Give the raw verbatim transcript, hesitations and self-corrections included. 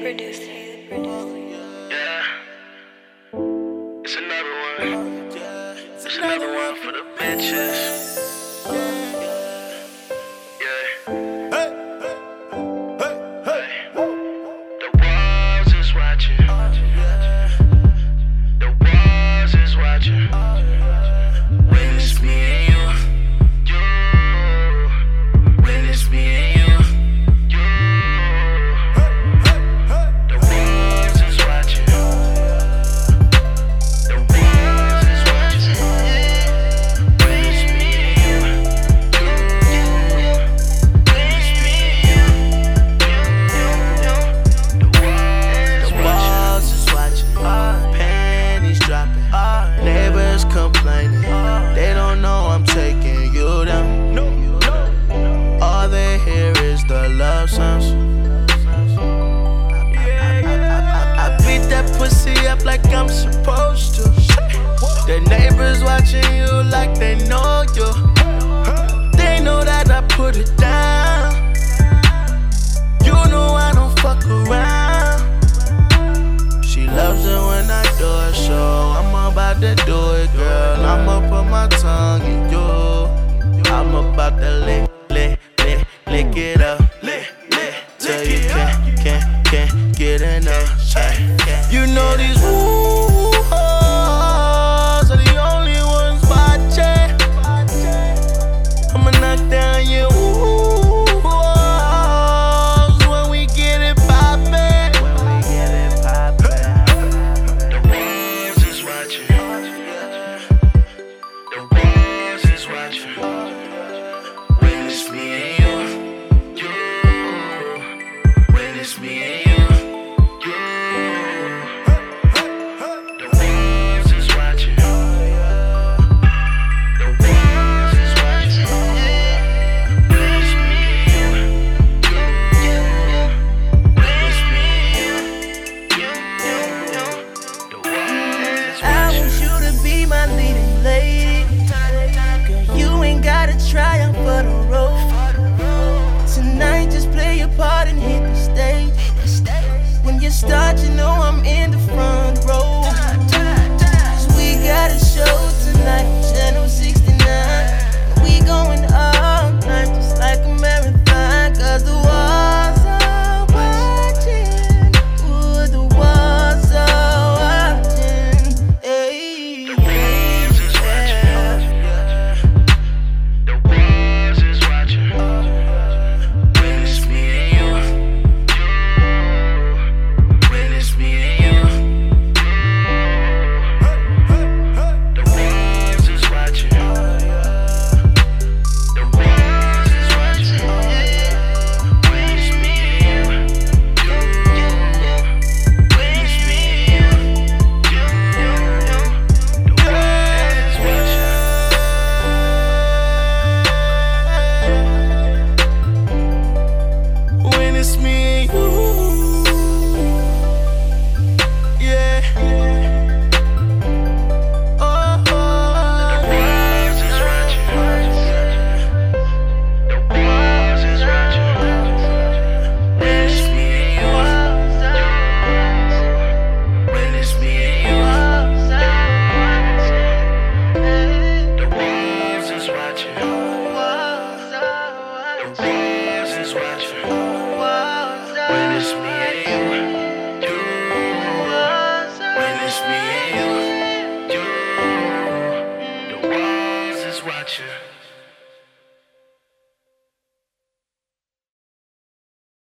produced it. Yeah, it's another one. It's another one for the bitches. Yeah. The walls is watching. The walls is watching. When it's me and you, you. When it's me and you. Complaining, they don't know I'm taking you down. All they hear is the love sounds. I, I, I, I beat that pussy up like I'm supposed to. The neighbors watching you like they know you. They know that I put it down. You know I don't fuck around. She loves it when I do it, so I'm about to do it, girl. I'ma put my tongue in you. I'm about to lick, lick, lick, lick it up. Lick, lick, till you can't, can't, can't get enough. You know these woo hoes are the only ones watching. I'ma knock down your woo hoes when we get it poppin'. When we get it poppin'. The walls is watching. The walls is watching. When it's me and you, you. When it's me and you, you. The walls is watching. The walls is watching. When it's me and you, you. When it's me and you, you, you. The walls is watching. I want you to be my leading lady. Girl, you ain't gotta try out for the role. Tonight, just play your part and hit the stage. When you start, you know I'm in the front row. 'Cause we got a show tonight, Channel sixty-nine. We going all night, just like a marathon. 'Cause the walls are watching. Ooh, the walls are watching. Hey. The walls is watching. The walls is watching. When it's me and you, you. When it's me and you, the walls is watching. The walls is watching. When it's me and you, you. When it's me and you, you. The walls is watching. When it's me and you, yeah. Oh, the walls is watching. The walls is watching. When it's me and you, when it's me and you, the walls is watching. The walls is watching. When it's me and you, you. When it's me and you, you. The walls is watching.